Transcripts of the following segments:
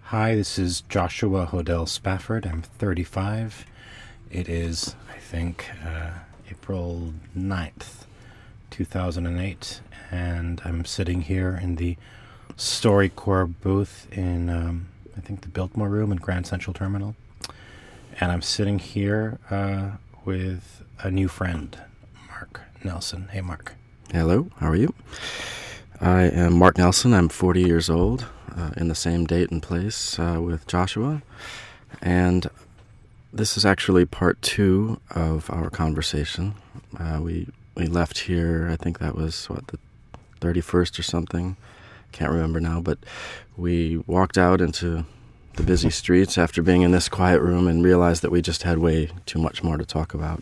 Hi, this is Joshua Hodel Spafford. I'm 35. It is, I think, April 9th, 2008, and I'm sitting here in the StoryCorps booth in, I think, the Biltmore Room in Grand Central Terminal. And I'm sitting here with a new friend, Mark Nelson. Hey, Mark. Hello, how are you? I am Mark Nelson. I'm 40 years old, in the same date and place with Joshua. And this is actually part 2 of our conversation. We left here, I think that was, the 31st or something. Can't remember now, but we walked out into the busy streets after being in this quiet room and realized that we just had way too much more to talk about.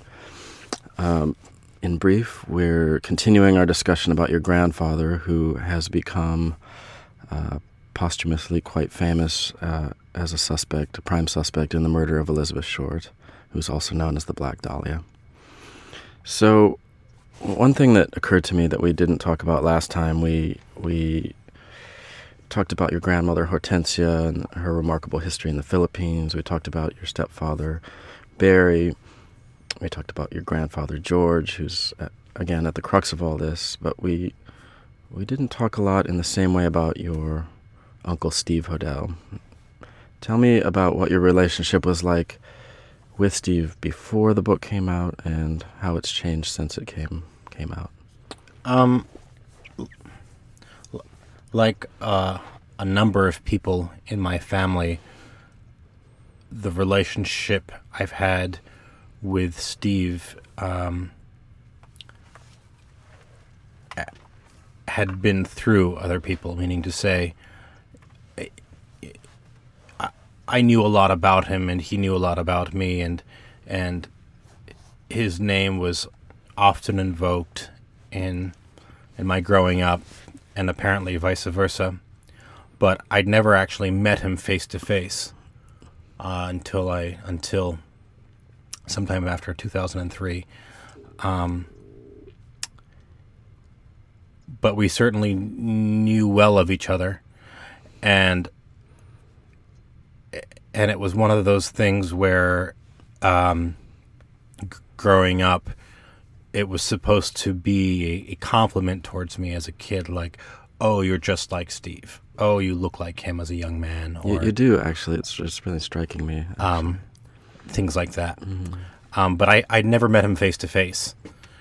In brief, we're continuing our discussion about your grandfather, who has become posthumously quite famous as a prime suspect in the murder of Elizabeth Short, who's also known as the Black Dahlia. So, one thing that occurred to me that we didn't talk about last time, we talked about your grandmother Hortensia and her remarkable history in the Philippines. We talked about your stepfather Barry. We talked about your grandfather George, who's, again, at the crux of all this. But we didn't talk a lot in the same way about your Uncle Steve Hodel. Tell me about what your relationship was like with Steve before the book came out and how it's changed since it came out. Like a number of people in my family, the relationship I've had with Steve had been through other people, meaning to say, I knew a lot about him and he knew a lot about me, and his name was often invoked in my growing up, and apparently vice versa. But I'd never actually met him face to face until sometime after 2003. But we certainly knew well of each other, and it was one of those things where growing up, it was supposed to be a compliment towards me as a kid, like, oh, you're just like Steve. Oh, you look like him as a young man. Or, you do, actually. It's just really striking me. Things like that. Mm-hmm. But I'd never met him face to face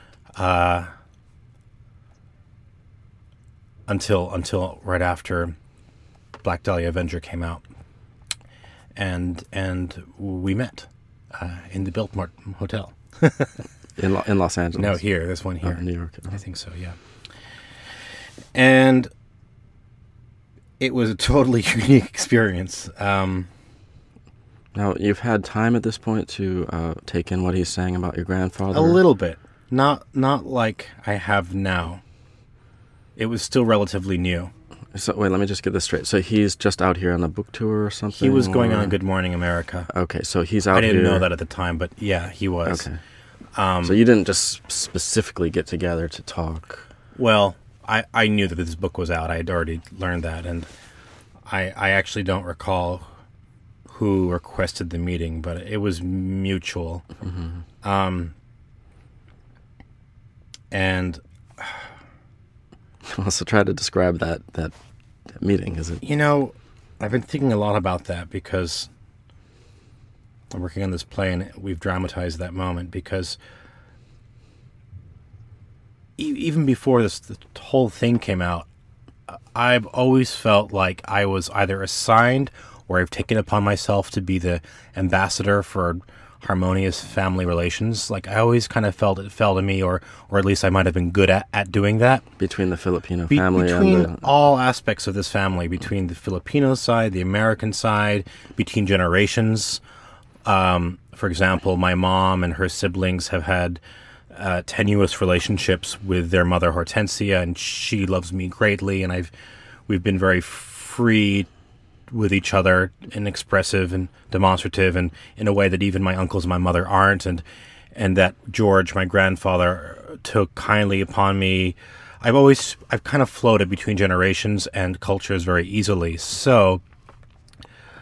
until right after Black Dahlia Avenger came out, and we met in the Biltmore Hotel in Los Angeles. No, here. This one here, New York. I think so. Yeah, and it was a totally unique experience. Now, you've had time at this point to take in what he's saying about your grandfather? A little bit. Not like I have now. It was still relatively new. So, wait, let me just get this straight. So he's just out here on a book tour or something? He was going on Good Morning America. Okay, so he's out here. I didn't know that at the time, but yeah, he was. Okay. So you didn't just specifically get together to talk? Well, I knew that this book was out. I had already learned that, and I actually don't recall who requested the meeting, but it was mutual. Mm-hmm. And so try to describe that meeting. Is it? You know, I've been thinking a lot about that because I'm working on this play and we've dramatized that moment, because even before the whole thing came out, I've always felt like I was either assigned or I've taken upon myself to be the ambassador for harmonious family relations. Like, I always kind of felt it fell to me, or at least I might have been good at doing that. Between the Filipino family between all aspects of this family, between the Filipino side, the American side, between generations. For example, my mom and her siblings have had tenuous relationships with their mother Hortensia, and she loves me greatly, and we've been very free with each other and expressive and demonstrative, and in a way that even my uncles and my mother aren't, and that George, my grandfather, took kindly upon me. I've kind of floated between generations and cultures very easily. So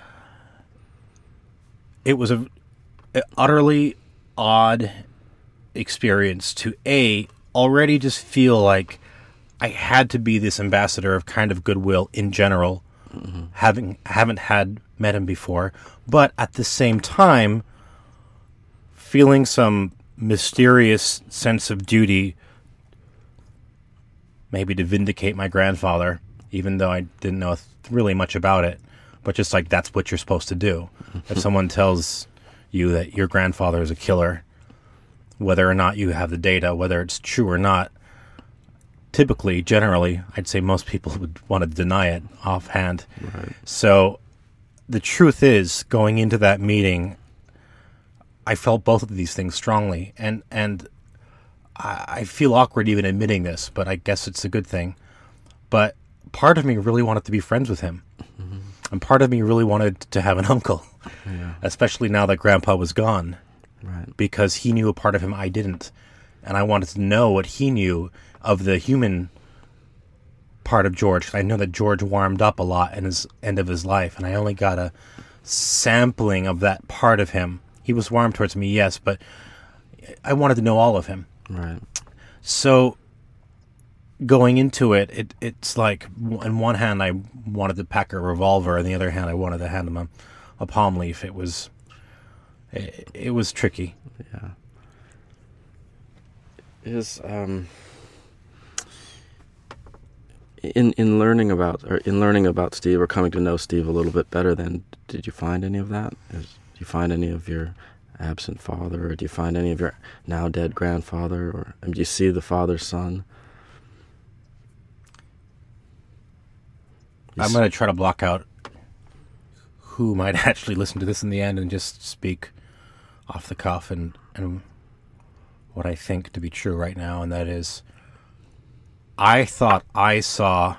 it was an utterly odd experience to already just feel like I had to be this ambassador of kind of goodwill in general, haven't met him before, but at the same time feeling some mysterious sense of duty, maybe to vindicate my grandfather, even though I didn't know really much about it, but just like that's what you're supposed to do. If someone tells you that your grandfather is a killer, whether or not you have the data, whether it's true or not, typically, generally, I'd say most people would want to deny it offhand. Right. So the truth is, going into that meeting, I felt both of these things strongly, and I feel awkward even admitting this, but I guess it's a good thing. But part of me really wanted to be friends with him, and part of me really wanted to have an uncle, especially now that Grandpa was gone. Right. Because he knew a part of him I didn't. And I wanted to know what he knew of the human part of George. I know that George warmed up a lot in his end of his life, and I only got a sampling of that part of him. He was warm towards me, yes, but I wanted to know all of him. Right. So going into it, it's like, on one hand, I wanted to pack a revolver, on the other hand, I wanted to hand him a palm leaf. It was tricky. Yeah. Is in learning about Steve, or coming to know Steve a little bit better, then did you find any of that? Did you find any of your absent father, or do you find any of your now dead grandfather, or do you see the father's son? I'm going to try to block out who might actually listen to this in the end and just speak off the cuff and what I think to be true right now, and that is, I thought I saw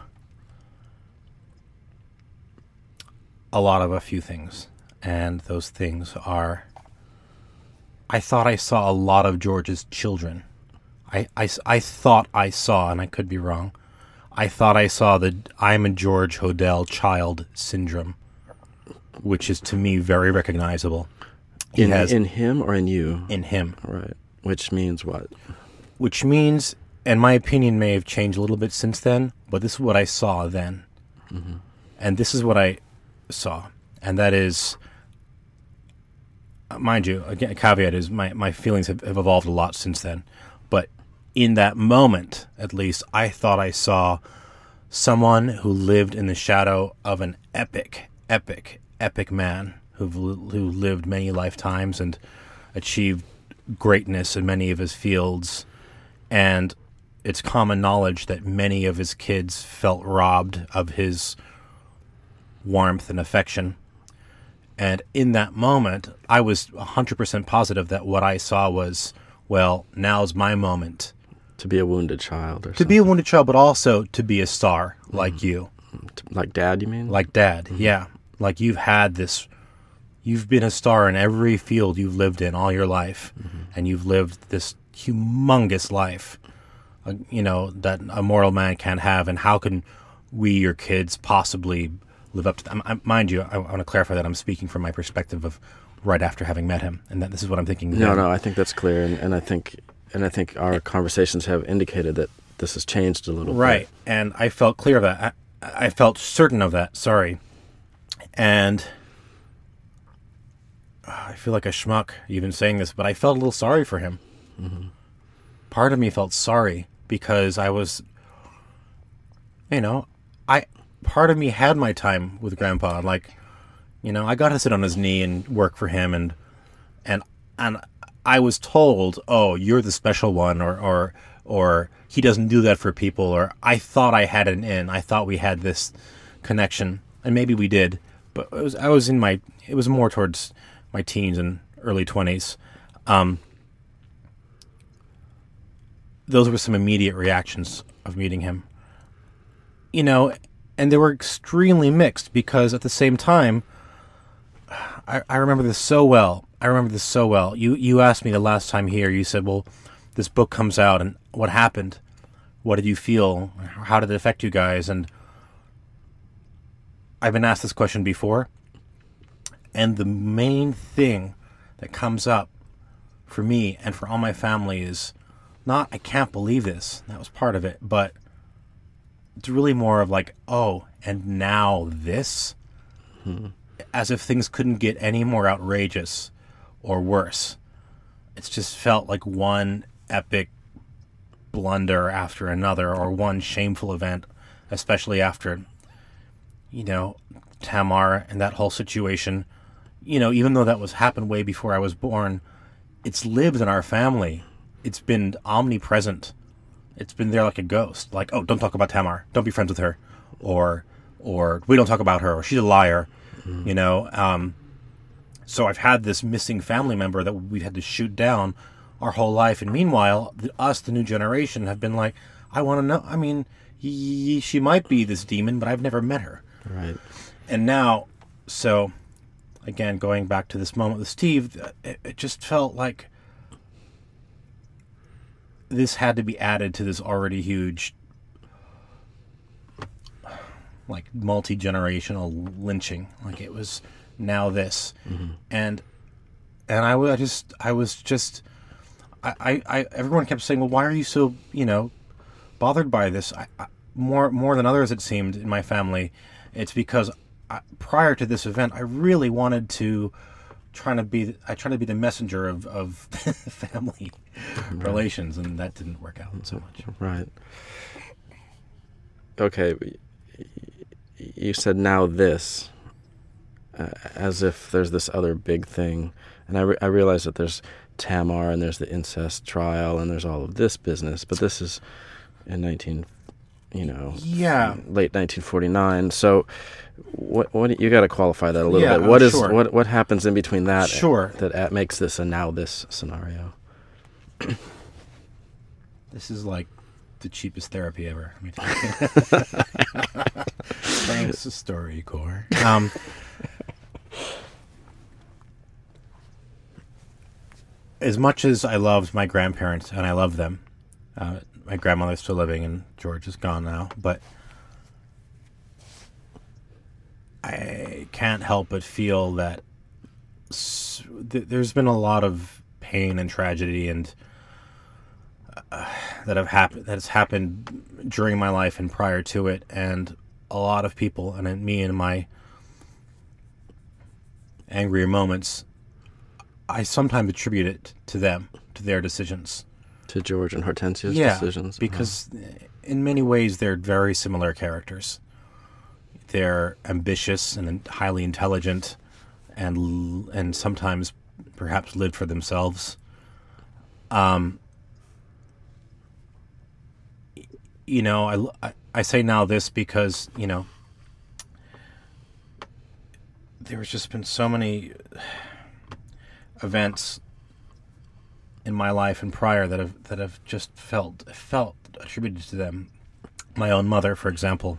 a lot of a few things, and those things are, I thought I saw a lot of George's children. I thought I saw, and I could be wrong, I thought I saw the I'm a George Hodel child syndrome, which is to me very recognizable. In him or in you? In him. Right. Which means what? Which means, and my opinion may have changed a little bit since then, but this is what I saw then. Mm-hmm. And this is what I saw. And that is, mind you, again, a caveat is my feelings have evolved a lot since then. But in that moment, at least, I thought I saw someone who lived in the shadow of an epic man who lived many lifetimes and achieved greatness in many of his fields. And it's common knowledge that many of his kids felt robbed of his warmth and affection. And in that moment, I was 100% positive that what I saw was, well, now's my moment. To be a wounded child or something. To be a wounded child, but also to be a star like you. Like Dad, you mean? Like Dad, yeah. Like you've been a star in every field you've lived in all your life. And you've lived this humongous life, that a mortal man can't have. And how can we, your kids, possibly live up to that? Mind you, I want to clarify that I'm speaking from my perspective of right after having met him, and that this is what I'm thinking. No, I think that's clear, and I think our conversations have indicated that this has changed a little bit. Right, and I felt clear of that. I felt certain of that, sorry. And I feel like a schmuck even saying this, but I felt a little sorry for him. Mm-hmm. Part of me felt sorry because I was, part of me had my time with Grandpa. Like, I got to sit on his knee and work for him, and I was told, oh, you're the special one, or he doesn't do that for people, or I thought I had an in. I thought we had this connection, and maybe we did, but it was more towards my teens and early 20s. Those were some immediate reactions of meeting him. And they were extremely mixed because at the same time, I remember this so well. You asked me the last time here, you said, well, this book comes out and what happened? What did you feel? How did it affect you guys? And I've been asked this question before. And the main thing that comes up for me and for all my family is not, I can't believe this. That was part of it. But it's really more of like, oh, and now this? As if things couldn't get any more outrageous or worse. It's just felt like one epic blunder after another, or one shameful event, especially after, Tamar and that whole situation. Even though that was happened way before I was born, it's lived in our family. It's been omnipresent. It's been there like a ghost. Like, oh, don't talk about Tamar. Don't be friends with her. Or we don't talk about her. Or she's a liar. So I've had this missing family member that we've had to shoot down our whole life. And meanwhile, the new generation, have been like, I want to know. I mean, she might be this demon, but I've never met her. Right. And now, so, again, going back to this moment with Steve, it just felt like this had to be added to this already huge, like, multi-generational lynching. Like, it was now this. And everyone kept saying, well, why are you so, bothered by this? More than others, it seemed, in my family. It's because prior to this event, I really wanted to try to be the messenger of family relations, and that didn't work out so much. Right. Okay. You said now this, as if there's this other big thing. And I realize that there's Tamar and there's the incest trial and there's all of this business, but this is in late 1949. So what you got to qualify that a little bit. What happens in between that? Sure. That makes this a now this scenario. This is like the cheapest therapy ever. Let me tell you. Thanks, StoryCorps. As much as I loved my grandparents, and I love them, my grandmother's still living and George is gone now, but I can't help but feel that there's been a lot of pain and tragedy and that has happened during my life and prior to it, and a lot of people, and me in my angrier moments, I sometimes attribute it to them, to their decisions. To George and Hortensia's decisions? Because in many ways they're very similar characters. They're ambitious and highly intelligent, and sometimes perhaps lived for themselves. I say now this because, there's just been so many events in my life and prior that have just felt attributed to them. My own mother, for example,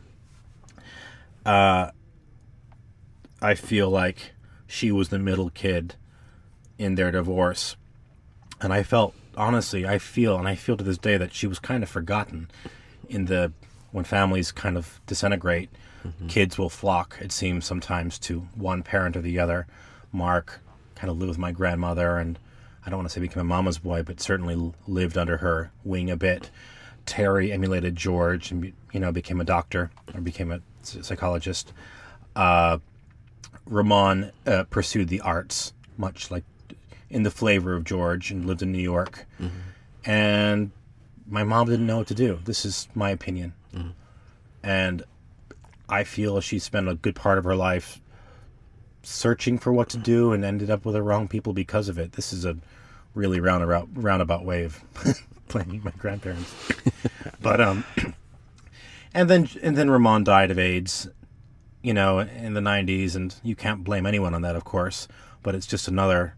I feel like she was the middle kid in their divorce, and I feel to this day that she was kind of forgotten when families kind of disintegrate. Kids will flock, it seems, sometimes to one parent or the other. Mark kind of lived with my grandmother, and I don't want to say became a mama's boy, but certainly lived under her wing a bit. Terry emulated George and, became a doctor or became a psychologist. Ramon pursued the arts, much like in the flavor of George, and lived in New York. And my mom didn't know what to do. This is my opinion. And I feel she spent a good part of her life searching for what to do and ended up with the wrong people because of it. This is a really roundabout way of blaming my grandparents. But and then Ramon died of AIDS, in the 90s, and you can't blame anyone on that, of course, but it's just another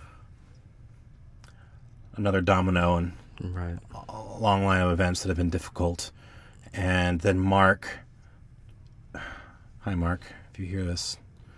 domino and right. a long line of events that have been difficult. And then Mark, hi Mark, if you hear this,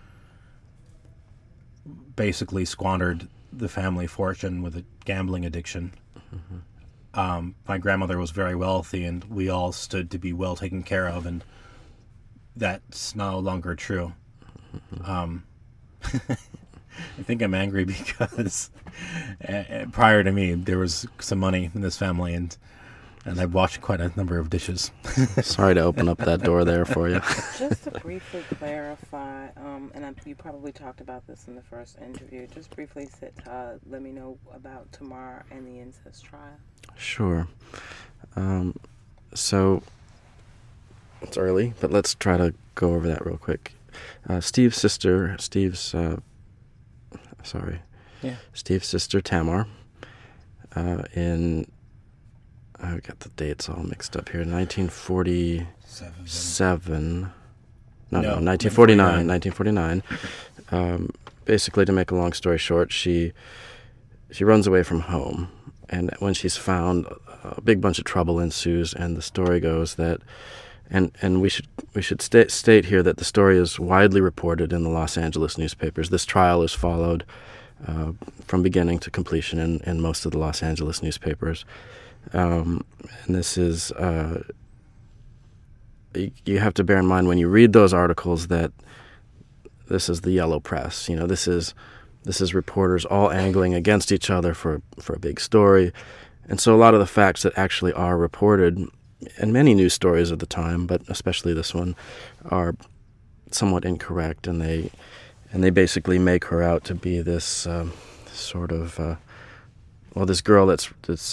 basically squandered the family fortune with a gambling addiction. My grandmother was very wealthy, and we all stood to be well taken care of, and that's no longer true. I think I'm angry because prior to me, there was some money in this family, and I washed quite a number of dishes. Sorry to open up that door there for you. Just to briefly clarify, you probably talked about this in the first interview. Just briefly let me know about Tamar and the incest trial. Sure. So it's early, but let's try to go over that real quick. Steve's sister Tamar, I got the dates all mixed up here. 1947. No, 1949. Basically, to make a long story short, she runs away from home, and when she's found, a big bunch of trouble ensues. And the story goes that, and we should state here that the story is widely reported in the Los Angeles newspapers. This trial is followed from beginning to completion in most of the Los Angeles newspapers. And this is, you have to bear in mind when you read those articles that this is the yellow press. This is reporters all angling against each other for a big story. And so a lot of the facts that actually are reported, and many news stories of the time, but especially this one, are somewhat incorrect, and they basically make her out to be this this girl that's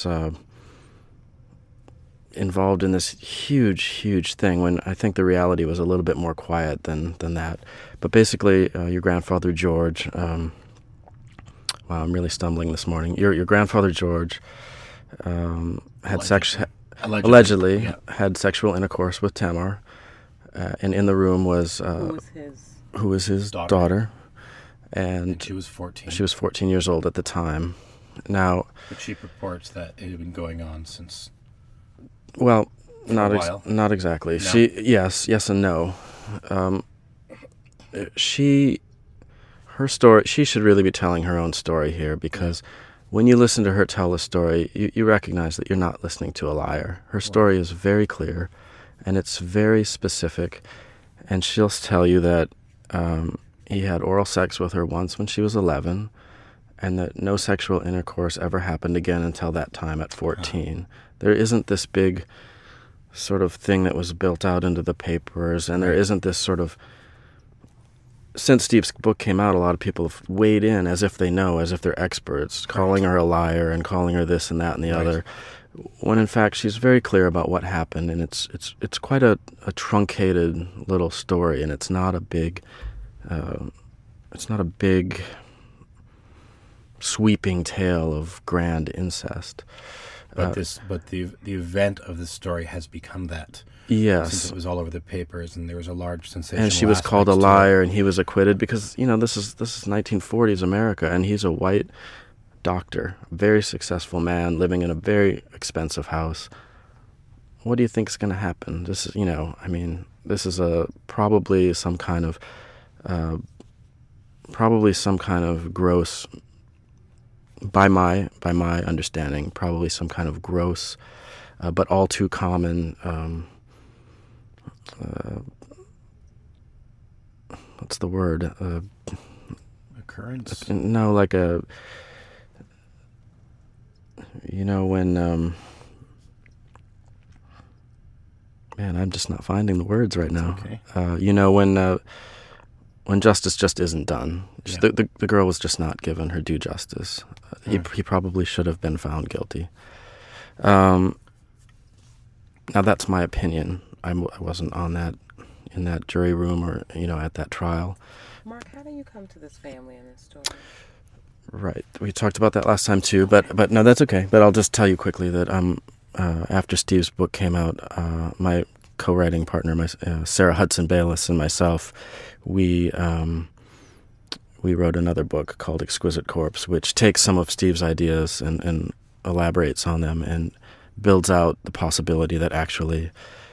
involved in this huge thing, when I think the reality was a little bit more quiet than that. But basically, your grandfather George, wow, I'm really stumbling this morning. Your grandfather George had allegedly had sexual intercourse with Tamar, and in the room was who was his daughter, and she was 14. She was 14 years old at the time. Now, but she purports that it had been going on since. Well, not exactly. No. Yes and no. Her story. She should really be telling her own story here, because when you listen to her tell a story, you recognize that you're not listening to a liar. Her story is very clear, and it's very specific, and she'll tell you that he had oral sex with her once when she was 11, and that no sexual intercourse ever happened again until that time at 14. There isn't this big sort of thing that was built out into the papers, and there isn't this sort of... Since Steve's book came out, a lot of people have weighed in as if they know, as if they're experts, calling her a liar and calling her this and that and the other, when in fact she's very clear about what happened, and it's quite a truncated little story, and it's not a big sweeping tale of grand incest. But the event of the story has become that. Yes. Since it was all over the papers, and there was a large sensation. And she was called a liar, and he was acquitted, because this is 1940s America, and he's a white doctor, a very successful man living in a very expensive house. What do you think is going to happen? This is, this is probably some kind of gross. By my understanding, probably some kind of gross, but all too common. What's the word? Occurrence? No, like a. When. Man, I'm just not finding the words right now. Okay. When justice just isn't done. The girl was just not given her due justice. He probably should have been found guilty. Now that's my opinion. I wasn't in that jury room or at that trial. Mark, how do you come to this family and this story? Right, we talked about that last time too, but no, that's okay. But I'll just tell you quickly that after Steve's book came out, my co-writing partner, Sarah Hudson Bayless, and myself, we wrote another book called Exquisite Corpse, which takes some of Steve's ideas and elaborates on them and builds out the possibility that actually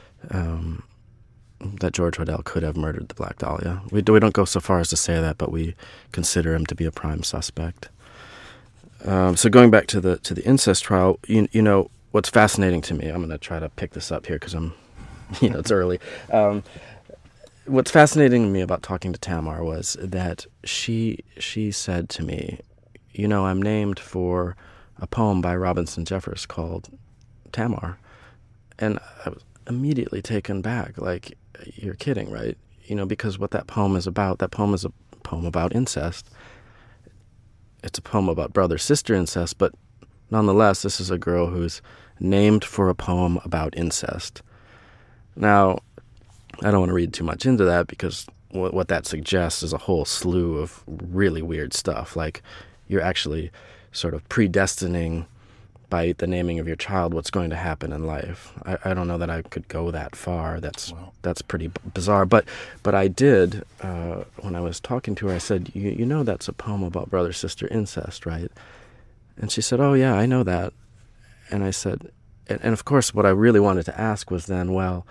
that George Hodel could have murdered the Black Dahlia. We don't go so far as to say that, but we consider him to be a prime suspect. So going back to the incest trial, what's fascinating to me, I'm going to try to pick this up here because I'm, it's early. what's fascinating to me about talking to Tamar was that she said to me, I'm named for a poem by Robinson Jeffers called Tamar. And I was immediately taken back, like, you're kidding, right? Because what that poem is about, that poem is a poem about incest. It's a poem about brother-sister incest, but nonetheless, this is a girl who's named for a poem about incest. Now, I don't want to read too much into that because what that suggests is a whole slew of really weird stuff. Like, you're actually sort of predestining by the naming of your child what's going to happen in life. I don't know that I could go that far. That's pretty bizarre. But I did, when I was talking to her, I said, you know that's a poem about brother-sister incest, right? And she said, oh, yeah, I know that. And I said, and of course what I really wanted to ask was then, well,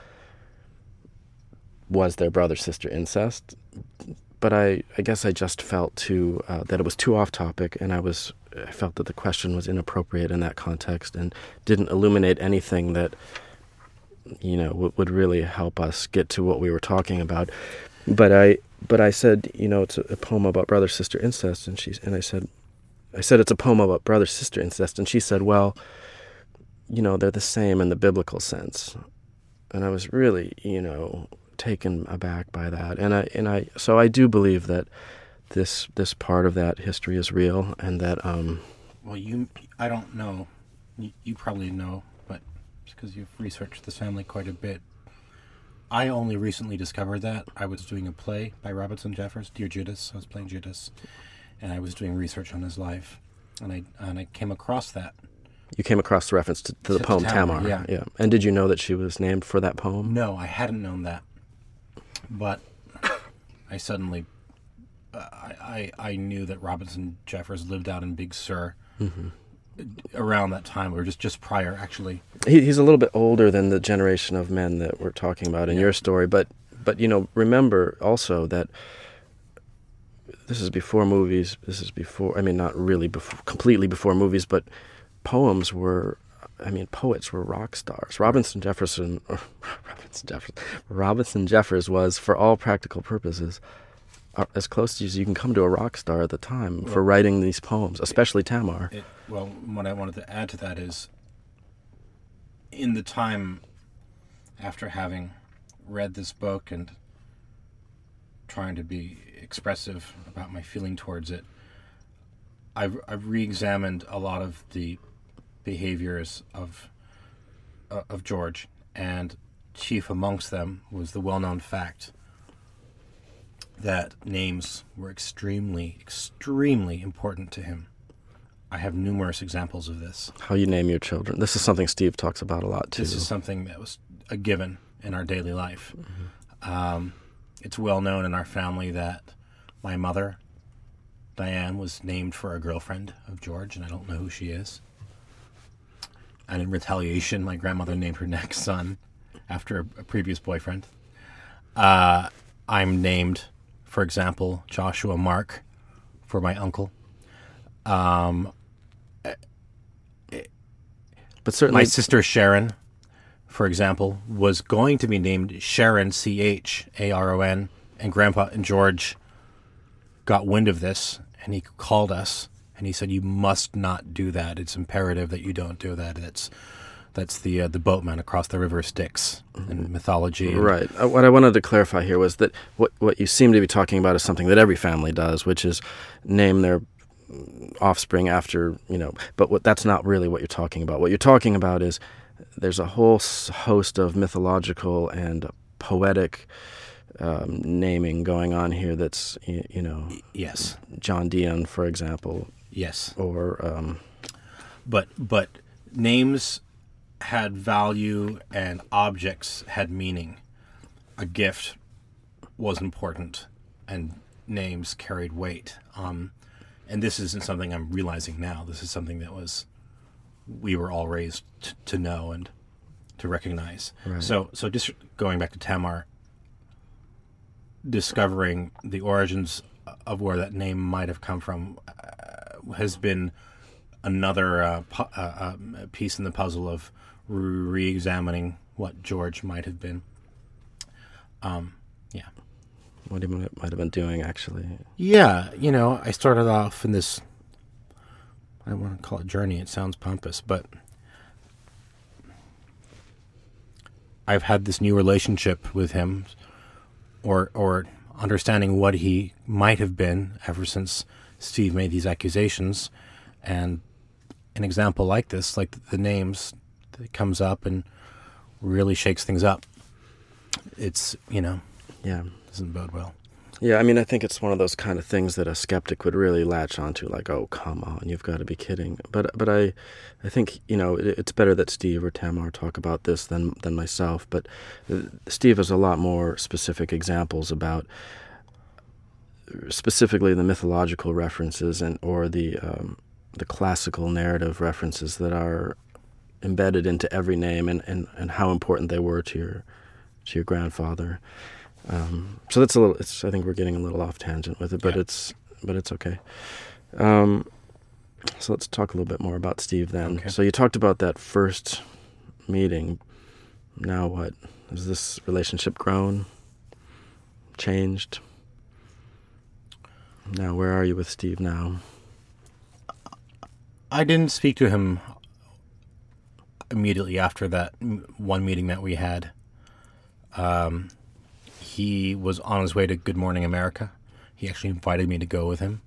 was there brother-sister incest? But I guess I just felt that it was too off topic, and I felt that the question was inappropriate in that context and didn't illuminate anything that, would really help us get to what we were talking about. But I said, it's a poem about brother-sister incest, and I said it's a poem about brother-sister incest, and she said, well, they're the same in the biblical sense. And I was really, taken aback by that, so I do believe that this part of that history is real, and that I don't know, you probably know, but because you've researched this family quite a bit, I only recently discovered that. I was doing a play by Robinson Jeffers, Dear Judas. I was playing Judas, and I was doing research on his life, and I came across that. You came across the reference to the poem Tamar. Yeah. And did you know that she was named for that poem? No, I hadn't known that. But I suddenly, I knew that Robinson Jeffers lived out in Big Sur around that time, or just prior, actually. He's a little bit older than the generation of men that we're talking about in your story, but remember also that this is before movies. This is before, not really completely before movies, but poets were rock stars. Robinson Jeffers was, for all practical purposes, as close as you can come to a rock star at the time for writing these poems, especially Tamar. What I wanted to add to that is, in the time after having read this book and trying to be expressive about my feeling towards it, I've re-examined a lot of the behaviors of George, and chief amongst them was the well-known fact that names were extremely, extremely important to him. I have numerous examples of this. How you name your children. This is something Steve talks about a lot, too. This is something that was a given in our daily life. It's well known in our family that my mother, Diane, was named for a girlfriend of George, and I don't know who she is. And in retaliation, my grandmother named her next son after a previous boyfriend. I'm named, for example, Joshua Mark, for my uncle. But certainly, my sister Sharon, for example, was going to be named Sharon, Charon, and Grandpa and George got wind of this, and he called us, and he said, "You must not do that. It's imperative that you don't do that. That's the boatman across the river Styx in mythology." Right. What I wanted to clarify here was that what you seem to be talking about is something that every family does, which is name their offspring after, but that's not really what you're talking about. What you're talking about is there's a whole host of mythological and poetic naming going on here that's, Yes. John Dion, for example. Yes. Or... But names had value and objects had meaning. A gift was important and names carried weight. And this isn't something I'm realizing now. This is something that we were all raised to know and to recognize. Right. So just going back to Tamar, discovering the origins of where that name might have come from has been another piece in the puzzle of re-examining what George might have been. Yeah. what he might have been doing, actually. Yeah, I started off in this, I don't want to call it journey, it sounds pompous, but I've had this new relationship with him, or understanding what he might have been ever since Steve made these accusations. And an example like this, like the names, that comes up and really shakes things up. It's, Yeah. doesn't bode well. Yeah, I mean, I think it's one of those kind of things that a skeptic would really latch onto, like, oh, come on, you've got to be kidding. But I think, it's better that Steve or Tamar talk about this than myself. But Steve has a lot more specific examples about specifically the mythological references or the classical narrative references that are embedded into every name and how important they were to your grandfather. So that's I think we're getting a little off tangent with it, but it's okay. So let's talk a little bit more about Steve then. Okay. So you talked about that first meeting. Now what? Has this relationship grown? Changed? Now where are you with Steve now? I didn't speak to him immediately after that one meeting that we had. He was on his way to Good Morning America. He actually invited me to go with him.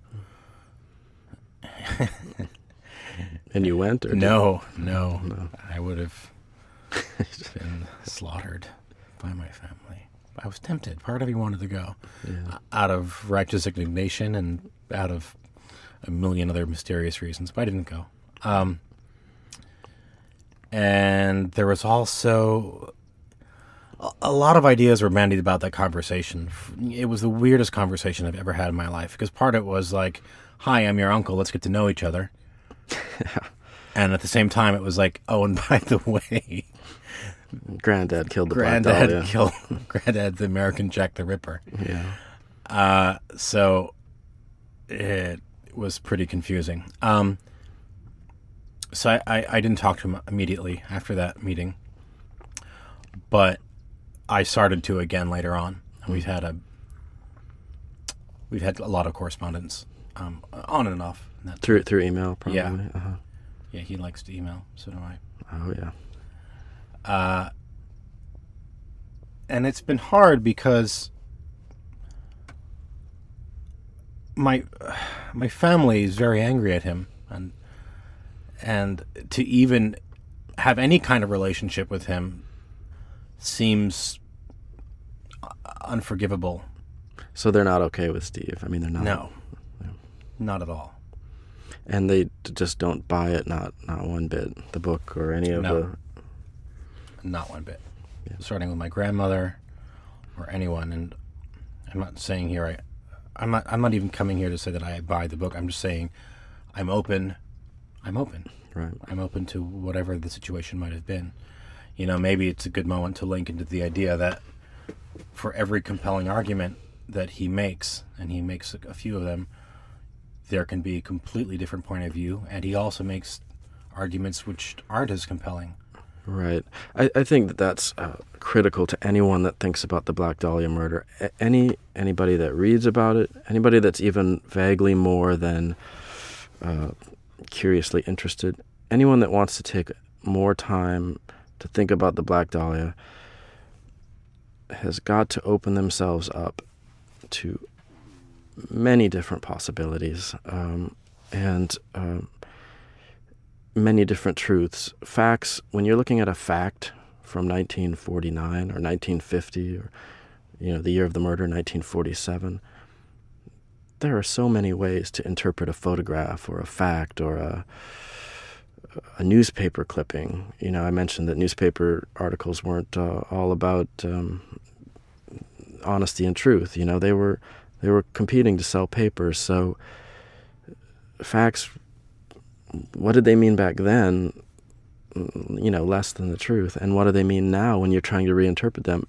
And you went? Or No. I would have been slaughtered by my family. I was tempted. Part of me wanted to go. Yeah. Out of righteous indignation and out of a million other mysterious reasons, but I didn't go. And there was also a lot of ideas were bandied about that conversation. It was the weirdest conversation I've ever had in my life, because part of it was like, hi, I'm your uncle, let's get to know each other. And at the same time, it was like, oh, and by the way, Granddad killed the Black Dahlia. Granddad, the American Jack the Ripper. Yeah. So it was pretty confusing. So I didn't talk to him immediately after that meeting, but I started to again later on. We've had a lot of correspondence, on and off. Through email, probably. Yeah. Uh-huh. Yeah, he likes to email, so do I. Oh yeah. And it's been hard because my family is very angry at him, and to even have any kind of relationship with him seems unforgivable. So they're not okay with Steve. I mean, they're not. No, not at all. And they just don't buy it, not one bit, the book or any of No. Not one bit. Yeah. Starting with my grandmother or anyone, and I'm not saying here I'm not even coming here to say that I buy the book. I'm just saying I'm open. Right. I'm open to whatever the situation might have been. Maybe it's a good moment to link into the idea that for every compelling argument that he makes, and he makes a few of them, there can be a completely different point of view, and he also makes arguments which aren't as compelling. Right. I think that's critical to anyone that thinks about the Black Dahlia murder. Anybody that reads about it, anybody that's even vaguely more than curiously interested, anyone that wants to take more time to think about the Black Dahlia has got to open themselves up to many different possibilities and many different truths. Facts, when you're looking at a fact from 1949 or 1950 or, the year of the murder, 1947, there are so many ways to interpret a photograph or a fact or a newspaper clipping. I mentioned that newspaper articles weren't all about honesty and truth. They were competing to sell papers. So facts, what did they mean back then? Less than the truth. And what do they mean now when you're trying to reinterpret them?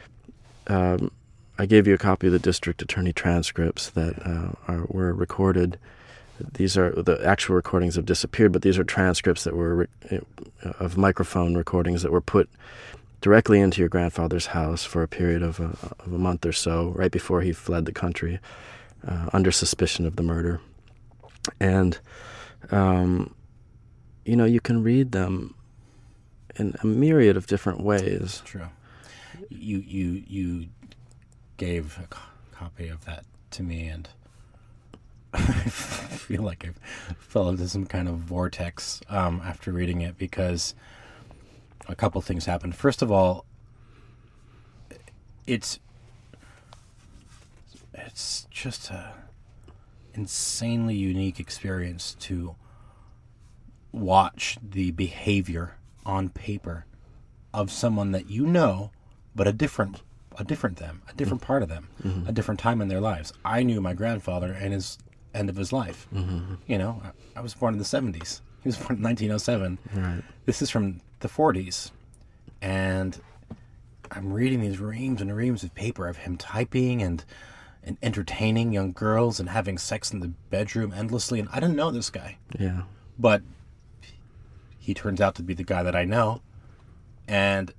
I gave you a copy of the district attorney transcripts that were recorded. These are the actual recordings have disappeared, but these are transcripts that were of microphone recordings that were put directly into your grandfather's house for a period of a month or so, right before he fled the country, under suspicion of the murder. And, you can read them in a myriad of different ways. True. You gave a copy of that to me, and I feel like I fell into some kind of vortex after reading it, because a couple things happened. First of all, it's just a insanely unique experience to watch the behavior on paper of someone that you know, but a different them, a different part of them, Mm-hmm. a different time in their lives. I knew my grandfather and his end of his life. Mm-hmm. I was born in the 70s. He was born in 1907. Right. This is from the 40s. And I'm reading these reams and reams of paper of him typing and entertaining young girls and having sex in the bedroom endlessly. And I didn't know this guy. Yeah. But he turns out to be the guy that I know. And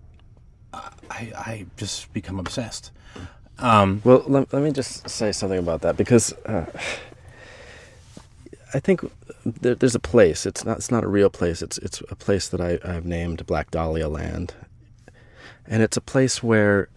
I just become obsessed. Well, let me just say something about that, because I think there's a place. It's not a real place. It's a place that I've named Black Dahlia Land, and it's a place where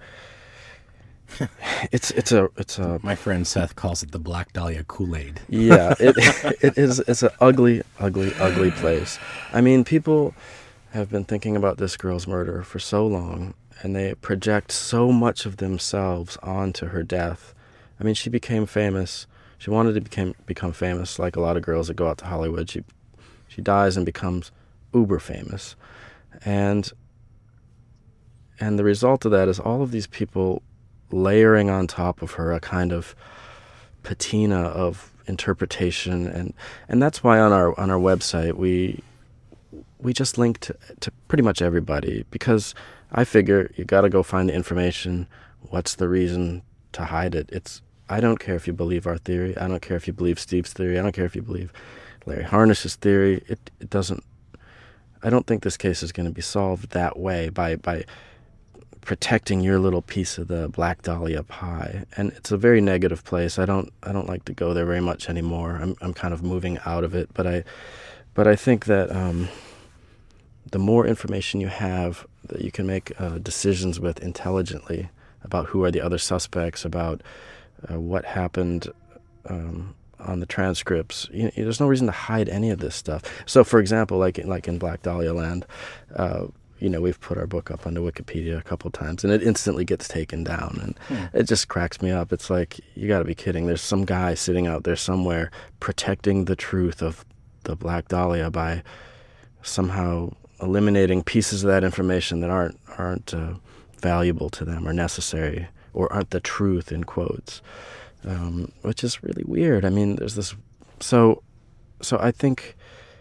it's a. My friend Seth calls it the Black Dahlia Kool-Aid. Yeah, it's an ugly place. I mean, people have been thinking about this girl's murder for so long, and they project so much of themselves onto her death. I mean, she became famous. She wanted to become famous, like a lot of girls that go out to Hollywood. She dies and becomes uber famous, and the result of that is all of these people layering on top of her a kind of patina of interpretation, and that's why on our website we just link to pretty much everybody, because I figure you got to go find the information. What's the reason to hide it? I don't care if you believe our theory. I don't care if you believe Steve's theory. I don't care if you believe Larry Harnish's theory. It doesn't. I don't think this case is going to be solved that way by protecting your little piece of the Black Dahlia pie. And it's a very negative place. I don't like to go there very much anymore. I'm kind of moving out of it. But I think that the more information you have that you can make decisions with intelligently about who are the other suspects, about what happened on the transcripts. There's no reason to hide any of this stuff. So, for example, like in Black Dahlia Land, we've put our book up onto Wikipedia a couple times, and it instantly gets taken down, and it just cracks me up. It's like, you got to be kidding. There's some guy sitting out there somewhere protecting the truth of the Black Dahlia by somehow eliminating pieces of that information that aren't valuable to them or necessary, or aren't the truth, in quotes, which is really weird. I mean, there's this. So I think,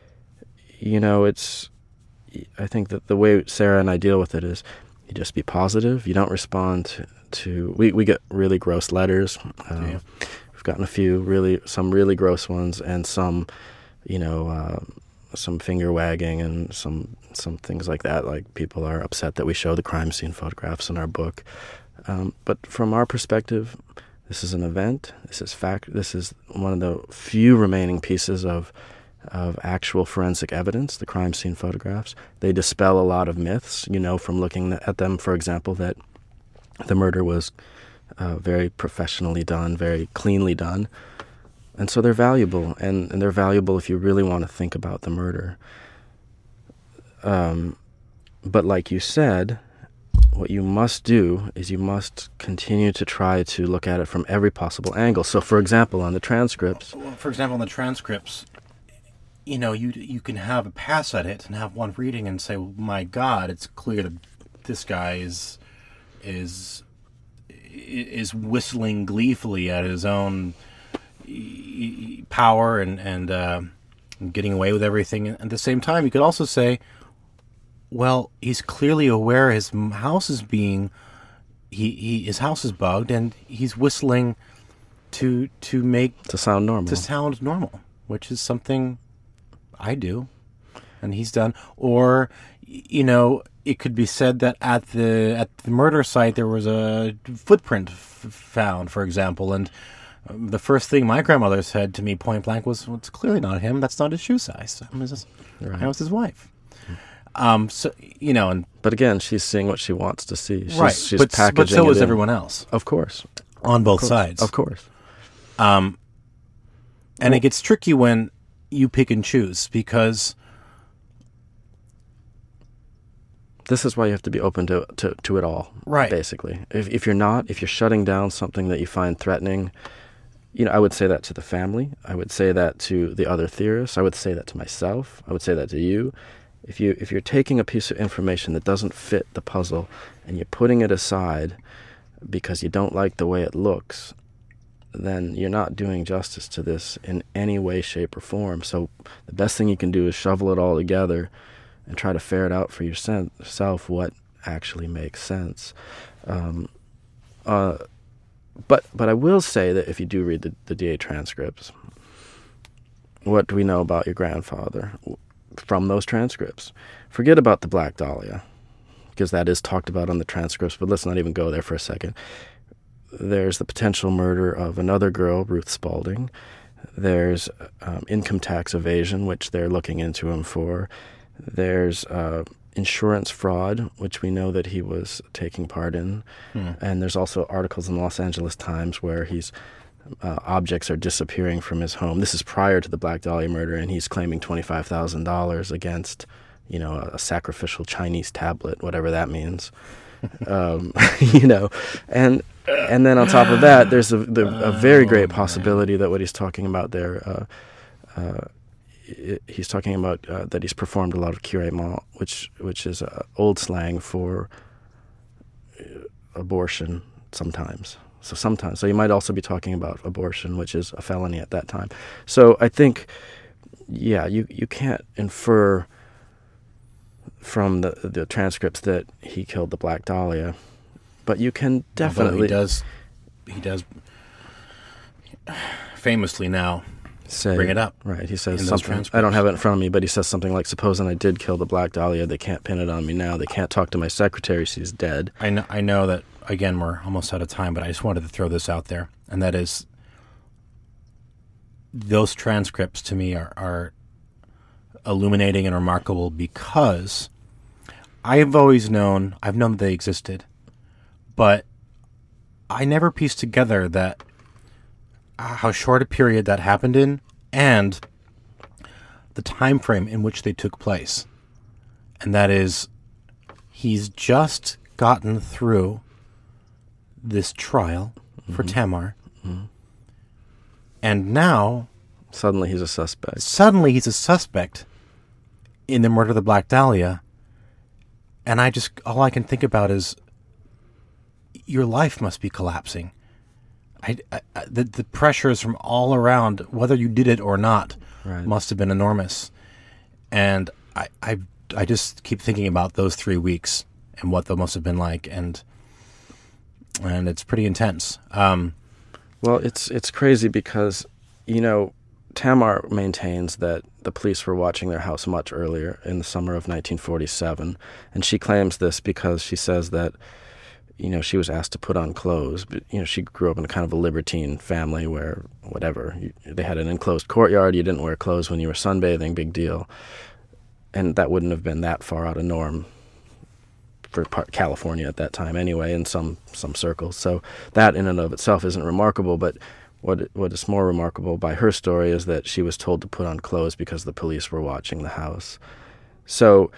I think that the way Sarah and I deal with it is you just be positive. You don't respond to we get really gross letters. We've gotten some really gross ones, and some, some finger wagging and some things like that. Like, people are upset that we show the crime scene photographs in our book. But from our perspective, this is an event. This is fact. This is one of the few remaining pieces of actual forensic evidence, the crime scene photographs. They dispel a lot of myths. From looking at them, for example, that the murder was very professionally done, very cleanly done. And so they're valuable, and they're valuable if you really want to think about the murder. But like you said, what you must do is you must continue to try to look at it from every possible angle. So, for example, on the transcripts... you can have a pass at it and have one reading and say, well, my God, it's clear that this guy is whistling gleefully at his own power and getting away with everything. And at the same time, you could also say, well, he's clearly aware his house is being, his house is bugged, and he's whistling to sound normal, which is something I do, and he's done. Or it could be said that at the murder site there was a footprint found, for example, and the first thing my grandmother said to me point blank was, "Well, it's clearly not him. That's not his shoe size. That was his wife." But again, she's seeing what she wants to see. She's but packaging so it is in. everyone else, Of course. on both sides, Of course. And it gets tricky when you pick and choose, because this is why you have to be open to it all. Right. Basically, if you're shutting down something that you find threatening, I would say that to the family. I would say that to the other theorists. I would say that to myself. I would say that to you. If you're taking a piece of information that doesn't fit the puzzle and you're putting it aside because you don't like the way it looks, then you're not doing justice to this in any way, shape, or form. So the best thing you can do is shovel it all together and try to ferret out for yourself what actually makes sense. But I will say that if you do read the DA transcripts, what do we know about your grandfather from those transcripts? Forget about the Black Dahlia, because that is talked about on the transcripts, but let's not even go there for a second. There's the potential murder of another girl, Ruth Spalding. There's income tax evasion, which they're looking into him for. There's insurance fraud, which we know that he was taking part in. And there's also articles in the Los Angeles Times where objects are disappearing from his home. This is prior to the Black Dahlia murder, and he's claiming $25,000 against, a sacrificial Chinese tablet, whatever that means. And then on top of that, there's a very great possibility that what he's talking about there, he's talking about that he's performed a lot of curement, which is old slang for abortion sometimes. So you might also be talking about abortion, which is a felony at that time. So I think, you can't infer from the transcripts that he killed the Black Dahlia, but you can definitely... He does famously now say, bring it up. Right, he says something, I don't have it in front of me, but he says something like, supposing I did kill the Black Dahlia, they can't pin it on me now. They can't talk to my secretary, she's dead. I know that, again, we're almost out of time, but I just wanted to throw this out there, and that is, those transcripts to me are illuminating and remarkable, because I've known that they existed, but I never pieced together that how short a period that happened in and the time frame in which they took place. And that is, he's just gotten through this trial for Tamar, and now suddenly he's a suspect. In the murder of the Black Dahlia, and all I can think about is, your life must be collapsing. The pressures from all around, whether you did it or not, must have been enormous. And I just keep thinking about those 3 weeks and what they must have been like, and it's pretty intense. Well, it's crazy because, Tamar maintains that the police were watching their house much earlier, in the summer of 1947, and she claims this because she says that, she was asked to put on clothes, but, she grew up in a kind of a libertine family where, they had an enclosed courtyard, you didn't wear clothes when you were sunbathing, big deal, and that wouldn't have been that far out of norm for California at that time anyway, in some circles. So that in and of itself isn't remarkable, but what is more remarkable by her story is that she was told to put on clothes because the police were watching the house. So,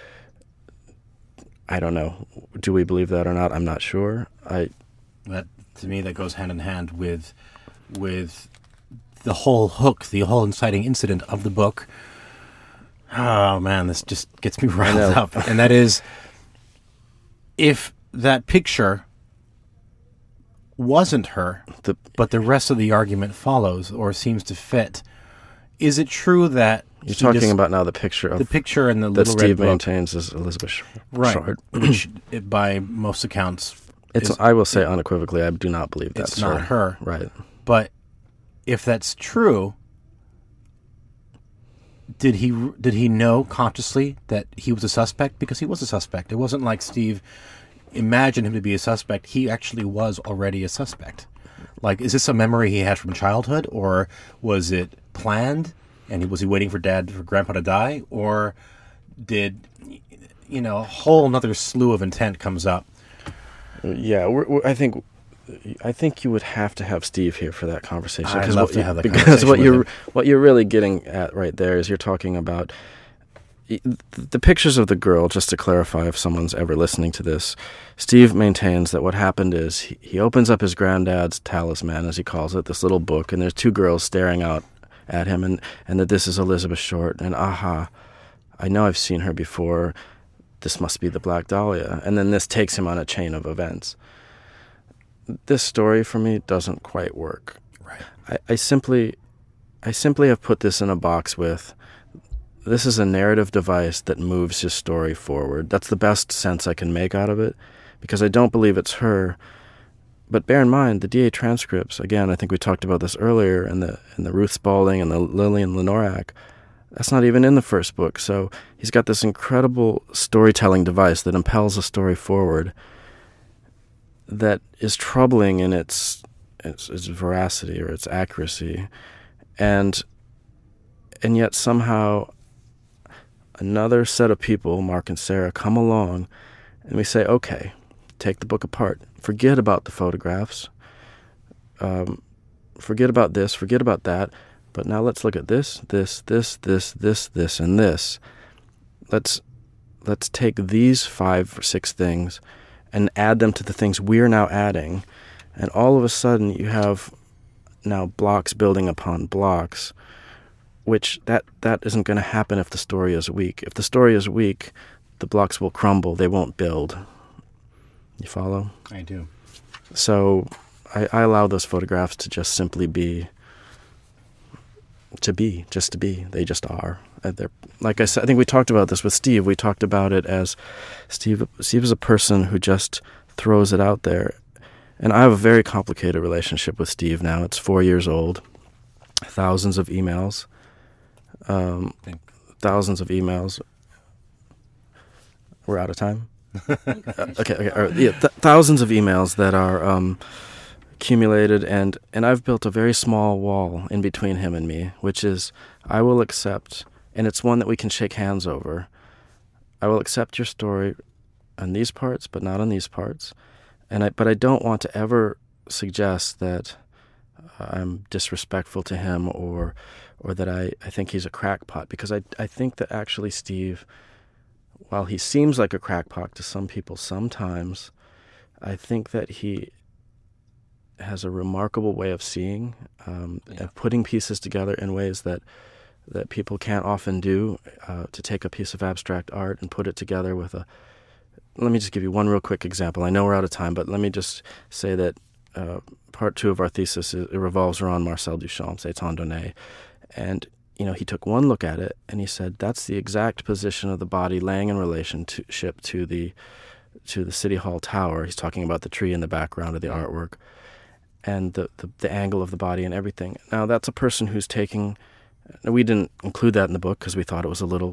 I don't know. Do we believe that or not? I'm not sure. To me, that goes hand in hand with the whole hook, the whole inciting incident of the book. Oh, man, this just gets me riled up. And that is, if that picture wasn't her, but the rest of the argument follows or seems to fit, is it true that you're talking about now the picture in the little that Steve red book maintains is Elizabeth Short, which by most accounts, I will say unequivocally, I do not believe that's it's not her. Right, but if that's true, did he know consciously that he was a suspect? Because he was a suspect. It wasn't like Steve imagined him to be a suspect. He actually was already a suspect. Like, is this a memory he had from childhood, or was it planned? And was he waiting for Grandpa to die, or did a whole another slew of intent comes up? Yeah, I think you would have to have Steve here for that conversation. I'd love to have that conversation because with him. What you're really getting at right there is you're talking about the pictures of the girl. Just to clarify, if someone's ever listening to this, Steve maintains that what happened is he opens up his granddad's talisman, as he calls it, this little book, and there's two girls staring out at him, and that this is Elizabeth Short, and I know I've seen her before. This must be the Black Dahlia. And then this takes him on a chain of events. This story for me doesn't quite work. Right. I simply have put this in a box with, this is a narrative device that moves his story forward. That's the best sense I can make out of it, because I don't believe it's her. But bear in mind, the DA transcripts, again, I think we talked about this earlier, and the Ruth Spalding and the Lillian Lenorak, that's not even in the first book. So he's got this incredible storytelling device that impels a story forward that is troubling in its veracity or its accuracy. And yet somehow another set of people, Mark and Sarah, come along and we say, okay, take the book apart. Forget about the photographs. Forget about this. Forget about that. But now let's look at this, and this. Let's take these 5 or 6 things and add them to the things we're now adding. And all of a sudden you have now blocks building upon blocks, which that isn't going to happen if the story is weak. If the story is weak, the blocks will crumble. They won't build. You follow? I do. So I allow those photographs to just simply be. Just to be. They just are. They're, like I said, I think we talked about this with Steve. We talked about it as Steve is a person who just throws it out there. And I have a very complicated relationship with Steve now. It's 4 years old. Thousands of emails. Thousands of emails. We're out of time? Okay. Thousands of emails that are accumulated, and I've built a very small wall in between him and me, which is I will accept, and it's one that we can shake hands over, I will accept your story on these parts, but not on these parts. But I don't want to ever suggest that I'm disrespectful to him or that I think he's a crackpot, because I think that actually Steve, while he seems like a crackpot to some people sometimes, I think that he has a remarkable way of seeing and putting pieces together in ways that people can't often do, to take a piece of abstract art and put it together with a... Let me just give you one real quick example. I know we're out of time, but let me just say that part 2 of our thesis, it revolves around Marcel Duchamp's Étant Donné. And, he took one look at it and he said, that's the exact position of the body laying in relationship to the City Hall tower. He's talking about the tree in the background of the artwork and the angle of the body and everything. Now, that's a person who's taking... We didn't include that in the book because we thought it was a little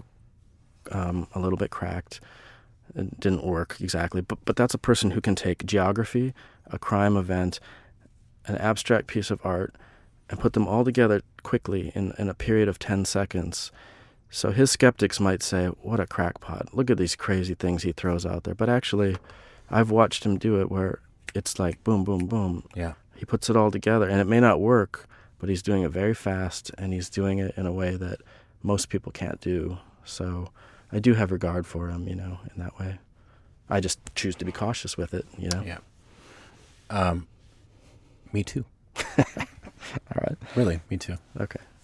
bit cracked. It didn't work exactly. But that's a person who can take geography, a crime event, an abstract piece of art, and put them all together quickly in a period of 10 seconds. So his skeptics might say, what a crackpot. Look at these crazy things he throws out there. But actually, I've watched him do it where it's like boom, boom, boom. Yeah. He puts it all together, and it may not work, but he's doing it very fast, and he's doing it in a way that most people can't do. So I do have regard for him, in that way. I just choose to be cautious with it, Yeah. Me too. All right. Really, me too. Okay.